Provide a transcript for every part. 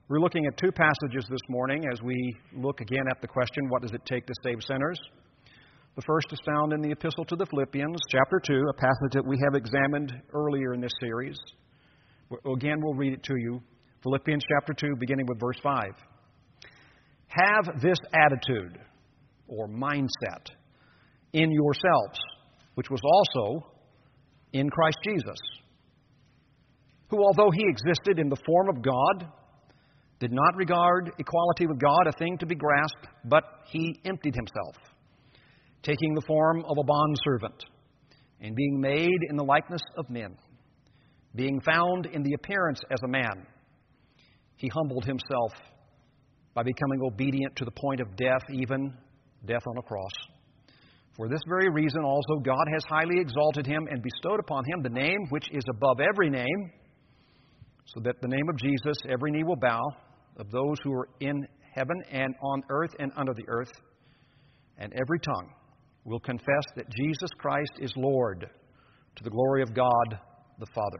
We're looking at two passages this morning as we look again at the question, what does it take to save sinners? The first is found in the Epistle to the Philippians, chapter 2, a passage that we have examined earlier in this series. Again, we'll read it to you. Philippians chapter 2, beginning with verse 5. Have this attitude, or mindset, in yourselves, which was also in Christ Jesus, who, although he existed in the form of God, did not regard equality with God a thing to be grasped, but he emptied himself, taking the form of a bondservant, and being made in the likeness of men, being found in the appearance as a man, he humbled himself by becoming obedient to the point of death, even death on a cross. For this very reason also God has highly exalted him and bestowed upon him the name which is above every name, so that the name of Jesus every knee will bow, of those who are in heaven and on earth and under the earth, and every tongue will confess that Jesus Christ is Lord, to the glory of God the Father.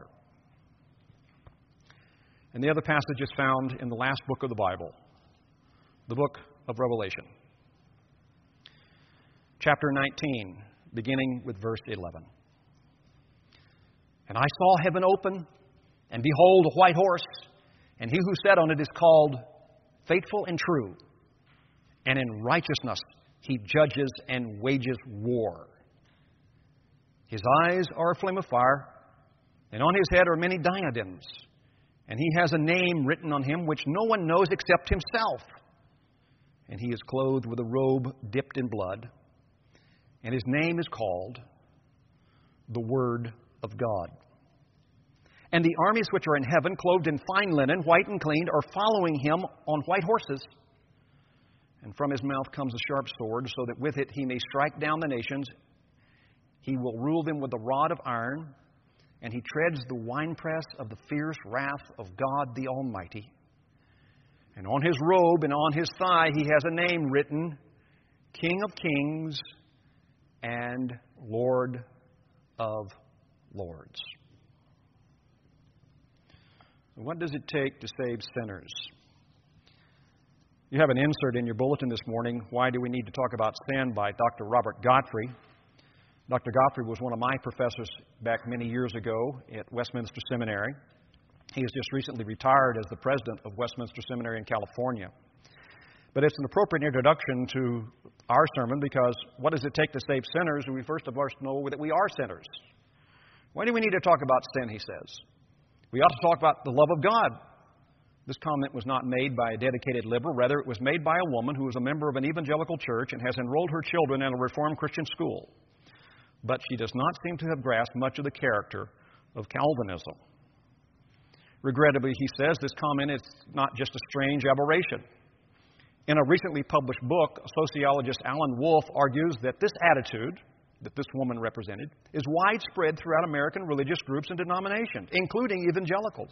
And the other passage is found in the last book of the Bible, the book of Revelation. Chapter 19, beginning with verse 11. And I saw heaven open, and behold, a white horse, and he who sat on it is called Faithful and True, and in righteousness he judges and wages war. His eyes are a flame of fire, and on his head are many diadems, and he has a name written on him which no one knows except himself. And he is clothed with a robe dipped in blood, and his name is called the Word of God. And the armies which are in heaven, clothed in fine linen, white and clean, are following him on white horses. And from his mouth comes a sharp sword, so that with it he may strike down the nations. He will rule them with a rod of iron, and he treads the winepress of the fierce wrath of God the Almighty. And on his robe and on his thigh he has a name written, King of Kings and Lord of Lords. What does it take to save sinners? You have an insert in your bulletin this morning, Why Do We Need to Talk About Sin, by Dr. Robert Godfrey. Dr. Godfrey was one of my professors back many years ago at Westminster Seminary. He has just recently retired as the president of Westminster Seminary in California. But it's an appropriate introduction to our sermon because what does it take to save sinners? We first of all know that we are sinners. Why do we need to talk about sin, he says? We ought to talk about the love of God. This comment was not made by a dedicated liberal. Rather, it was made by a woman who is a member of an evangelical church and has enrolled her children in a Reformed Christian school. But she does not seem to have grasped much of the character of Calvinism. Regrettably, he says, this comment is not just a strange aberration. In a recently published book, sociologist Alan Wolf argues that this attitude that this woman represented is widespread throughout American religious groups and denominations, including evangelicals.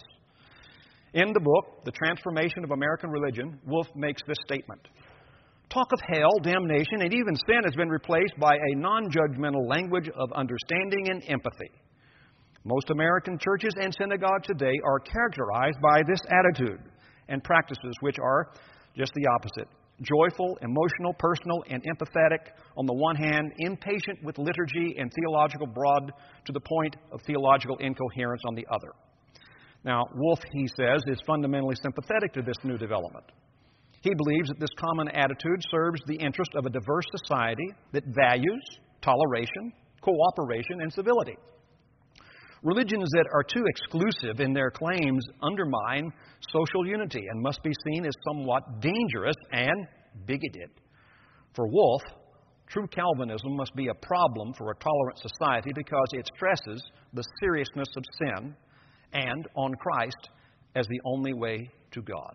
In the book, The Transformation of American Religion, Wolf makes this statement. Talk of hell, damnation, and even sin has been replaced by a non-judgmental language of understanding and empathy. Most American churches and synagogues today are characterized by this attitude and practices which are just the opposite. Joyful, emotional, personal, and empathetic on the one hand, impatient with liturgy and theological broad to the point of theological incoherence on the other. Now, Wolf, he says, is fundamentally sympathetic to this new development. He believes that this common attitude serves the interest of a diverse society that values toleration, cooperation, and civility. Religions that are too exclusive in their claims undermine social unity and must be seen as somewhat dangerous and bigoted. For Wolf, true Calvinism must be a problem for a tolerant society because it stresses the seriousness of sin and on Christ as the only way to God.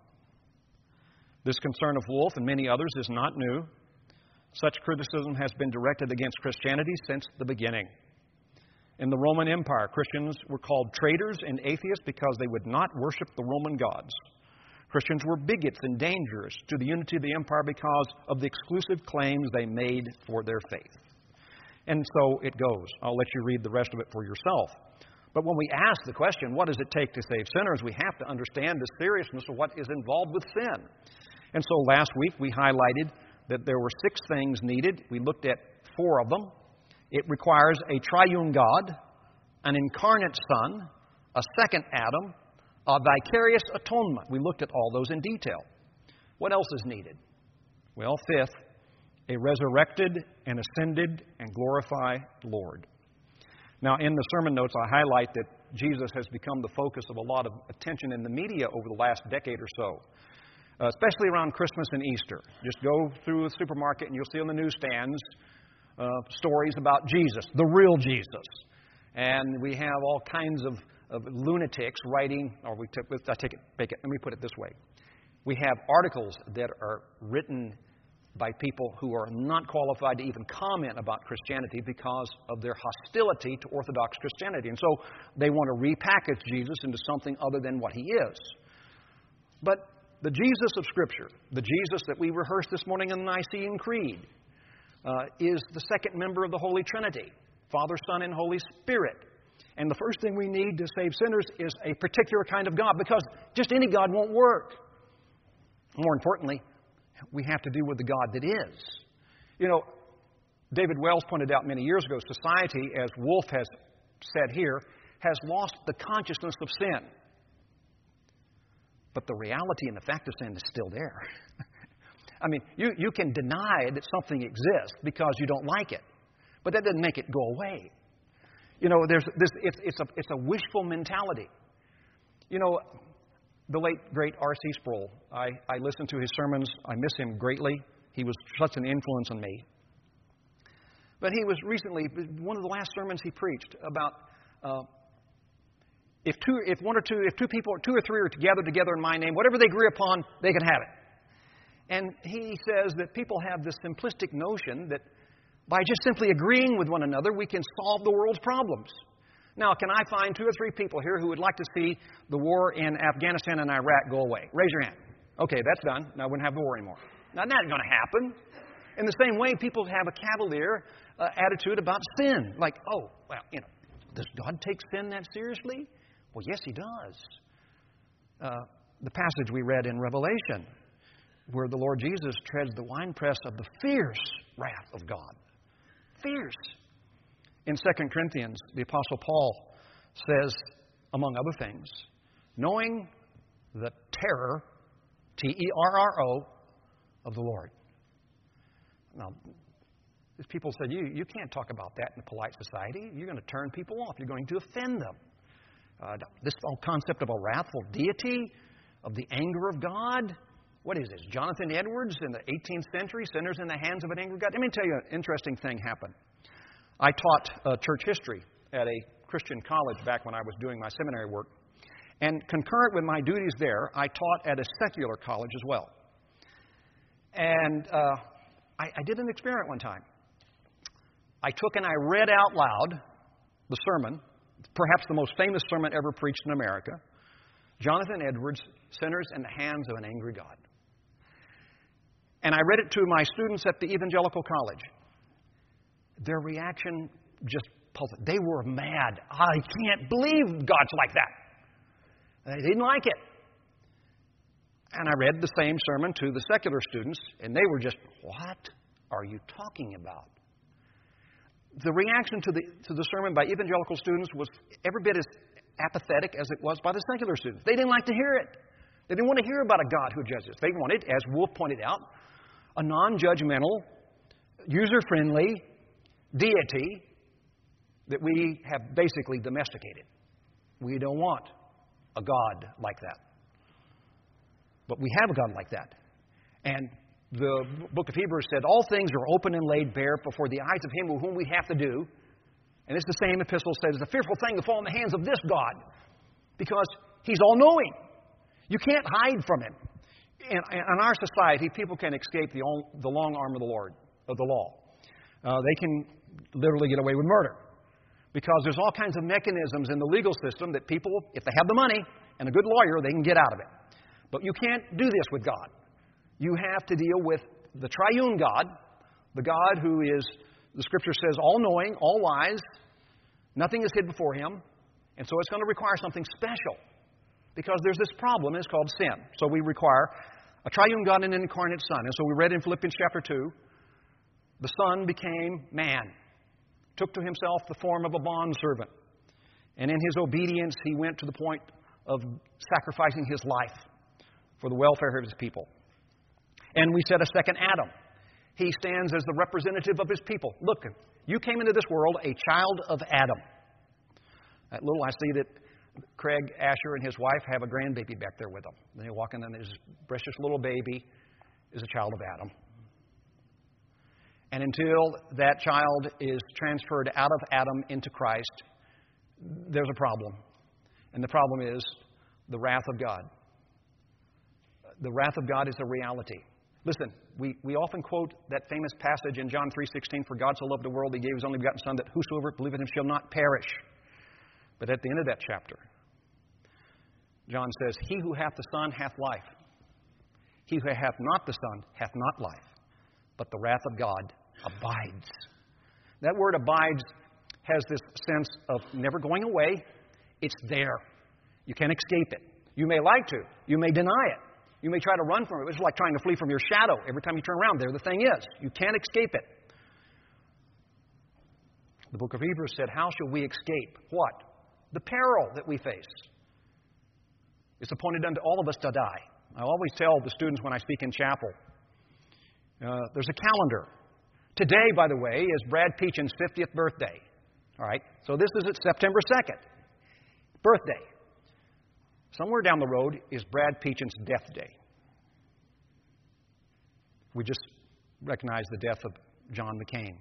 This concern of Wolf and many others is not new. Such criticism has been directed against Christianity since the beginning. In the Roman Empire, Christians were called traitors and atheists because they would not worship the Roman gods. Christians were bigots and dangerous to the unity of the empire because of the exclusive claims they made for their faith. And so it goes. I'll let you read the rest of it for yourself. But when we ask the question, what does it take to save sinners, we have to understand the seriousness of what is involved with sin. And so last week we highlighted that there were 6 things needed. We looked at 4 of them. It requires a triune God, an incarnate Son, a second Adam, a vicarious atonement. We looked at all those in detail. What else is needed? Well, 5th, a resurrected and ascended and glorified Lord. Now, in the sermon notes, I highlight that Jesus has become the focus of a lot of attention in the media over the last decade or so, especially around Christmas and Easter. Just go through a supermarket and you'll see on the newsstands stories about Jesus, the real Jesus. And we have all kinds of lunatics writing, or let me put it this way. We have articles that are written by people who are not qualified to even comment about Christianity because of their hostility to Orthodox Christianity. And so they want to repackage Jesus into something other than what he is. But the Jesus of Scripture, the Jesus that we rehearsed this morning in the Nicene Creed, is the second member of the Holy Trinity, Father, Son, and Holy Spirit. And the first thing we need to save sinners is a particular kind of God, because just any God won't work. More importantly, we have to do with the God that is. You know, David Wells pointed out many years ago, society, as Wolf has said here, has lost the consciousness of sin. But the reality and the fact of sin is still there. I mean, you can deny that something exists because you don't like it, but that doesn't make it go away. You know, it's a wishful mentality. You know, the late, great R.C. Sproul, I listened to his sermons. I miss him greatly. He was such an influence on me. But he was recently, one of the last sermons he preached about if two or three are together in my name, whatever they agree upon, they can have it. And he says that people have this simplistic notion that by just simply agreeing with one another, we can solve the world's problems. Now, can I find 2 or 3 people here who would like to see the war in Afghanistan and Iraq go away? Raise your hand. Okay, that's done. Now we wouldn't have the war anymore. Now, that's not going to happen. In the same way, people have a cavalier attitude about sin. Like, oh, well, you know, does God take sin that seriously? Well, yes, He does. The passage we read in Revelation, where the Lord Jesus treads the winepress of the fierce wrath of God. Fierce. In 2 Corinthians, the Apostle Paul says, among other things, knowing the terror, T-E-R-R-O, of the Lord. Now, people said, you can't talk about that in a polite society. You're going to turn people off. You're going to offend them. This whole concept of a wrathful deity, of the anger of God. What is this? Jonathan Edwards in the 18th century, sinners in the hands of an angry God? Let me tell you an interesting thing happened. I taught church history at a Christian college back when I was doing my seminary work. And concurrent with my duties there, I taught at a secular college as well. And I did an experiment one time. I took and I read out loud the sermon, perhaps the most famous sermon ever preached in America, Jonathan Edwards, Sinners in the Hands of an Angry God. And I read it to my students at the Evangelical College. Their reaction just puzzled. They were mad. I can't believe God's like that. They didn't like it. And I read the same sermon to the secular students, and they were just, what are you talking about? The reaction to the sermon by evangelical students was every bit as apathetic as it was by the secular students. They didn't like to hear it. They didn't want to hear about a God who judges. They wanted, as Wolf pointed out, a non-judgmental, user-friendly deity that we have basically domesticated. We don't want a God like that. But we have a God like that. And the book of Hebrews said, all things are open and laid bare before the eyes of Him with whom we have to do. And it's the same epistle says, it's a fearful thing to fall in the hands of this God, because He's all-knowing. You can't hide from Him. In our society, people can escape the long arm of the Lord, of the law. They can literally get away with murder, because there's all kinds of mechanisms in the legal system that people, if they have the money and a good lawyer, they can get out of it. But you can't do this with God. You have to deal with the triune God, the God who is, the Scripture says, all-knowing, all-wise. Nothing is hid before Him. And so it's going to require something special because there's this problem, and it's called sin. So we require a triune God and an incarnate Son. And so we read in Philippians chapter 2, the Son became man, took to himself the form of a bondservant. And in his obedience, he went to the point of sacrificing his life for the welfare of his people. And we set a second Adam. He stands as the representative of his people. Look, you came into this world a child of Adam. I see that Craig Asher and his wife have a grandbaby back there with them. They walk in, and his precious little baby is a child of Adam. And until that child is transferred out of Adam into Christ, there's a problem. And the problem is the wrath of God. The wrath of God is a reality. Listen, we often quote that famous passage in John 3:16, "For God so loved the world, He gave His only begotten Son, that whosoever believeth in Him shall not perish." But at the end of that chapter, John says, "He who hath the Son hath life. He who hath not the Son hath not life, but the wrath of God abides." That word abides has this sense of never going away. It's there. You can't escape it. You may like to. You may deny it. You may try to run from it. It's like trying to flee from your shadow. Every time you turn around, there the thing is. You can't escape it. The book of Hebrews said, how shall we escape what? The peril that we face. It's appointed unto all of us to die. I always tell the students when I speak in chapel, there's a calendar. Today, by the way, is Brad Peachin's 50th birthday. All right? So this is at September 2nd. Birthday. Somewhere down the road is Brad Peachin's death day. We just recognized the death of John McCain.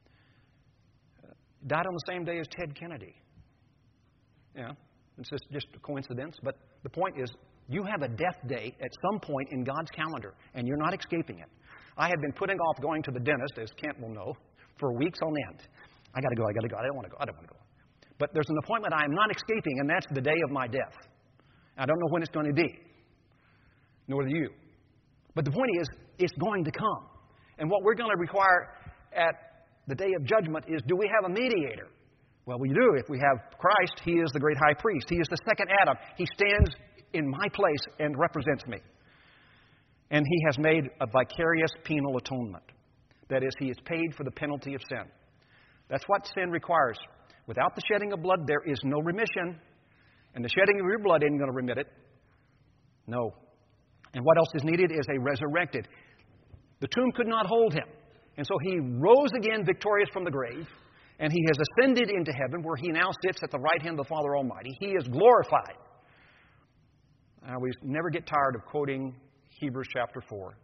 Died on the same day as Ted Kennedy. Yeah, it's just a coincidence, but the point is, you have a death day at some point in God's calendar, and you're not escaping it. I have been putting off going to the dentist, as Kent will know, for weeks on end. I got to go. I don't want to go. But there's an appointment I am not escaping, and that's the day of my death. I don't know when it's going to be, nor do you. But the point is, it's going to come. And what we're going to require at the day of judgment is, do we have a mediator? Well, we do. If we have Christ, He is the great high priest. He is the second Adam. He stands in my place and represents me. And He has made a vicarious penal atonement. That is, He has paid for the penalty of sin. That's what sin requires. Without the shedding of blood, there is no remission. And the shedding of your blood isn't going to remit it. No. And what else is needed is a resurrected. The tomb could not hold Him. And so He rose again victorious from the grave. And He has ascended into heaven, where He now sits at the right hand of the Father Almighty. He is glorified. We never get tired of quoting Hebrews chapter 4.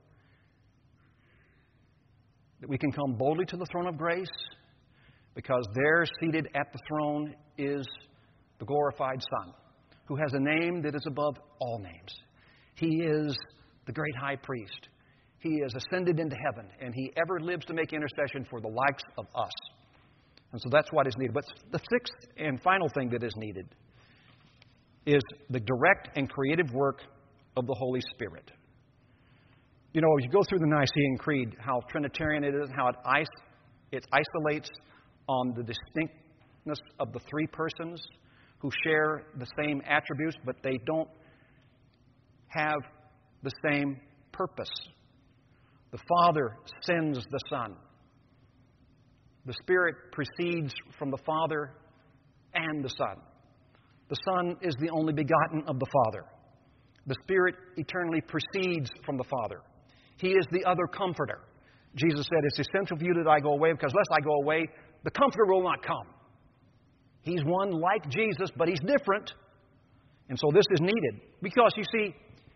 That we can come boldly to the throne of grace, because there, seated at the throne, is the glorified Son, who has a name that is above all names. He is the great high priest. He is ascended into heaven, and He ever lives to make intercession for the likes of us. And so that's what is needed. But the sixth and final thing that is needed is the direct and creative work of the Holy Spirit. You know, as you go through the Nicene Creed, how Trinitarian it is, how it isolates on the distinctness of the three persons who share the same attributes, but they don't have the same purpose. The Father sends the Son. The Spirit proceeds from the Father and the Son. The Son is the only begotten of the Father. The Spirit eternally proceeds from the Father. He is the other Comforter. Jesus said, it's essential for you that I go away, because lest I go away, the Comforter will not come. He's one like Jesus, but He's different. And so this is needed. Because, you see,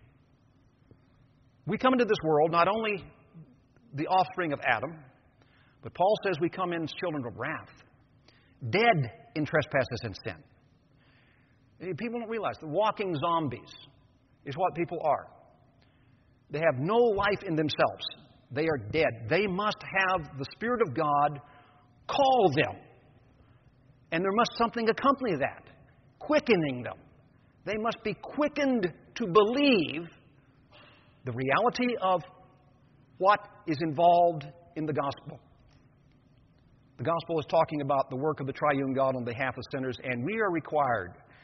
we come into this world not only the offspring of Adam, but Paul says we come in as children of wrath, dead in trespasses and sin. People don't realize that walking zombies is what people are. They have no life in themselves. They are dead. They must have the Spirit of God call them. And there must something accompany that, quickening them. They must be quickened to believe the reality of what is involved in the gospel. The gospel is talking about the work of the triune God on behalf of sinners, and we are required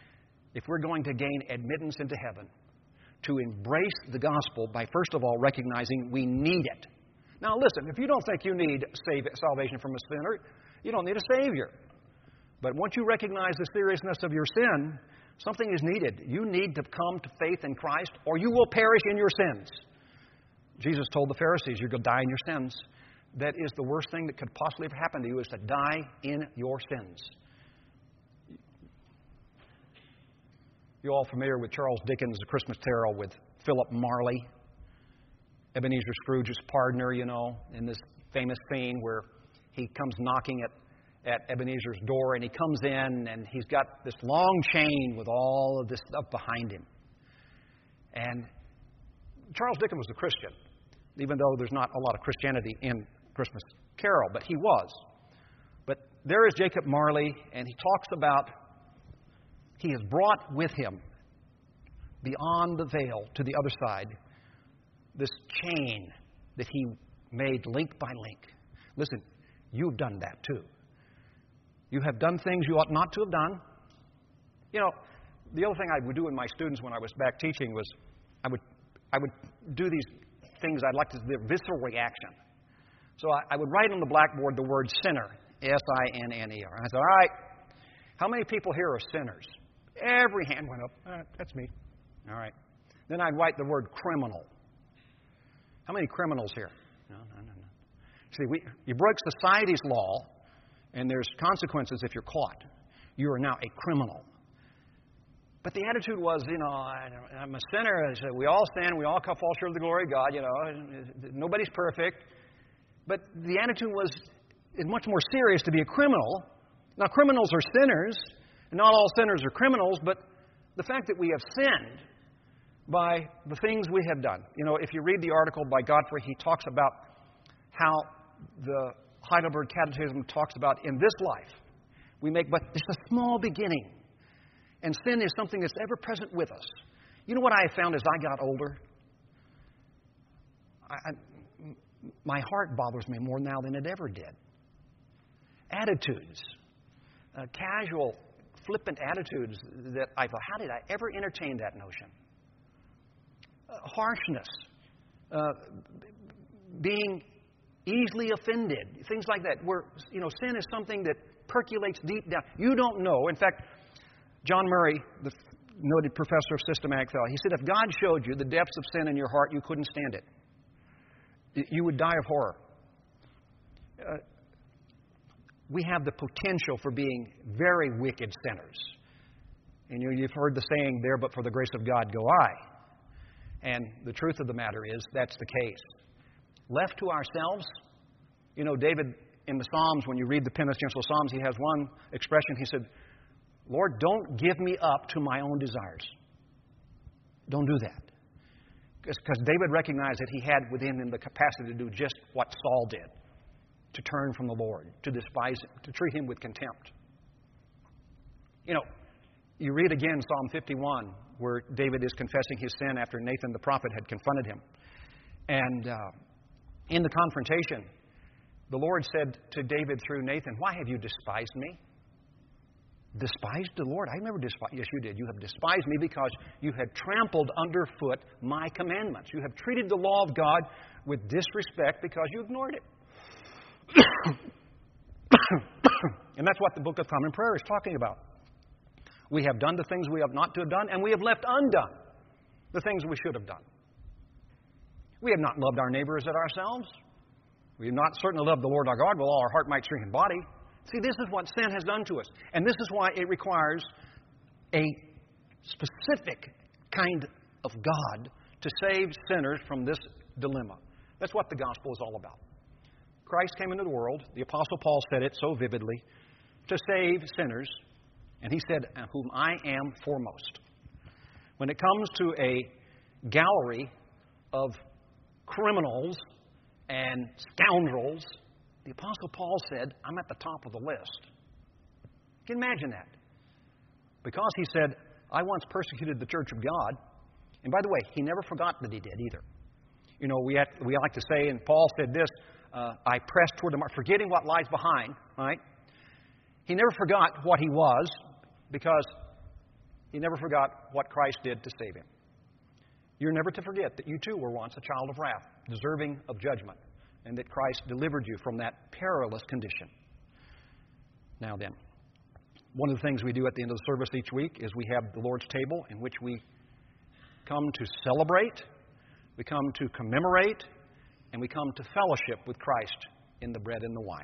if we're going to gain admittance into heaven, to embrace the gospel by first of all recognizing we need it. Now listen, if you don't think you need salvation from a sinner, you don't need a Savior. But once you recognize the seriousness of your sin, something is needed. You need to come to faith in Christ or you will perish in your sins. Jesus told the Pharisees, you're going to die in your sins. That is the worst thing that could possibly ever happen to you, is to die in your sins. You're all familiar with Charles Dickens' A Christmas Carol with Philip Marley, Ebenezer Scrooge's partner, in this famous scene where he comes knocking at Ebenezer's door, and he comes in, and he's got this long chain with all of this stuff behind him. And Charles Dickens was a Christian, even though there's not a lot of Christianity in Christmas Carol, but he was. But there is Jacob Marley, and he talks about he has brought with him, beyond the veil to the other side, this chain that he made link by link. Listen, you've done that too. You have done things you ought not to have done. The other thing I would do in my students when I was back teaching was I would do these things I'd like to do, visceral reaction. So I would write on the blackboard the word sinner, S-I-N-N-E-R. And I said, all right, how many people here are sinners? Every hand went up. That's me. All right. Then I'd write the word criminal. How many criminals here? No. See, you broke society's law, and there's consequences if you're caught. You are now a criminal. But the attitude was, I'm a sinner. We all sin. We all fall short of the glory of God. Nobody's perfect. But the attitude is much more serious to be a criminal. Now, criminals are sinners, and not all sinners are criminals, but the fact that we have sinned by the things we have done. If you read the article by Godfrey, he talks about how the Heidelberg Catechism talks about in this life, we make but just a small beginning. And sin is something that's ever present with us. You know what I have found as I got older? My heart bothers me more now than it ever did. Attitudes, casual, flippant attitudes that I thought, how did I ever entertain that notion? Harshness, being easily offended, things like that, where sin is something that percolates deep down. You don't know. In fact, John Murray, the noted professor of systematic theology, he said, if God showed you the depths of sin in your heart, you couldn't stand it. You would die of horror. We have the potential for being very wicked sinners. And you've heard the saying, there but for the grace of God go I. And the truth of the matter is, that's the case. Left to ourselves, David in the Psalms, when you read the penitential Psalms, he has one expression. He said, Lord, don't give me up to my own desires. Don't do that. Because David recognized that he had within him the capacity to do just what Saul did, to turn from the Lord, to despise him, to treat him with contempt. You read again Psalm 51, where David is confessing his sin after Nathan the prophet had confronted him. And in the confrontation, the Lord said to David through Nathan, why have you despised me? Despised the Lord? I never despised. Yes, you did. You have despised me because you have trampled underfoot my commandments. You have treated the law of God with disrespect because you ignored it. And that's what the Book of Common Prayer is talking about. We have done the things we have not to have done, and we have left undone the things we should have done. We have not loved our neighbors as ourselves. We have not certainly loved the Lord our God with all our heart, might, strength, and body. See, this is what sin has done to us. And this is why it requires a specific kind of God to save sinners from this dilemma. That's what the gospel is all about. Christ came into the world, the Apostle Paul said it so vividly, to save sinners. And he said, whom I am foremost. When it comes to a gallery of criminals and scoundrels, the Apostle Paul said, I'm at the top of the list. Can you imagine that? Because he said, I once persecuted the church of God. And by the way, he never forgot that he did either. We like to say, and Paul said this, I pressed toward the mark, forgetting what lies behind, right? He never forgot what he was, because He never forgot what Christ did to save him. You're never to forget that you too were once a child of wrath, deserving of judgment, and that Christ delivered you from that perilous condition. Now then, one of the things we do at the end of the service each week is we have the Lord's table in which we come to celebrate, we come to commemorate, and we come to fellowship with Christ in the bread and the wine.